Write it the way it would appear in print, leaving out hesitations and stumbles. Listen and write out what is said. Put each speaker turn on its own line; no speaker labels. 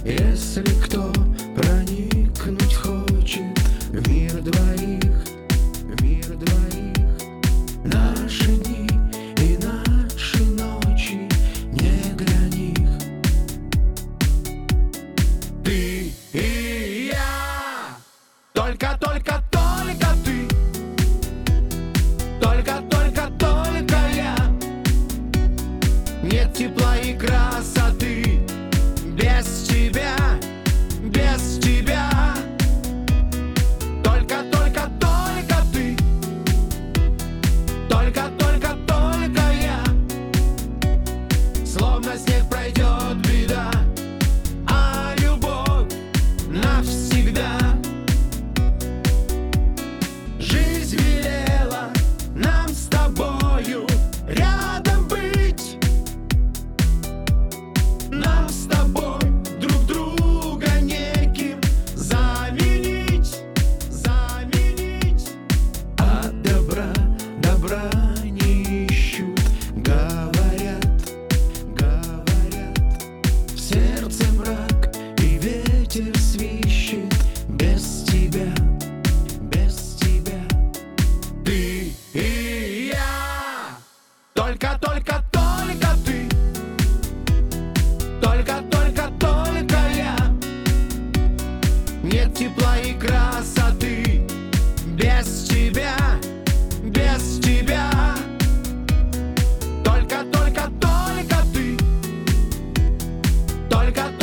Если кто проникнуть хочет в мир двоих, наши дни и наши ночи не для них. Ты и я, только ты, только я. Нет тепла и красоты без тебя, без тебя. Только ты, только я. Словно снег пройдет беда, а любовь навсегда. Жизнь велела нам с тобою рядом быть, нам с тобой друг друга неким заменить. А добра не ищут, говорят. В сердце мрак и ветер свищет без тебя. Ты и я, только ты, только я. Нет тепла и красоты без тебя, без тебя. Только ты, только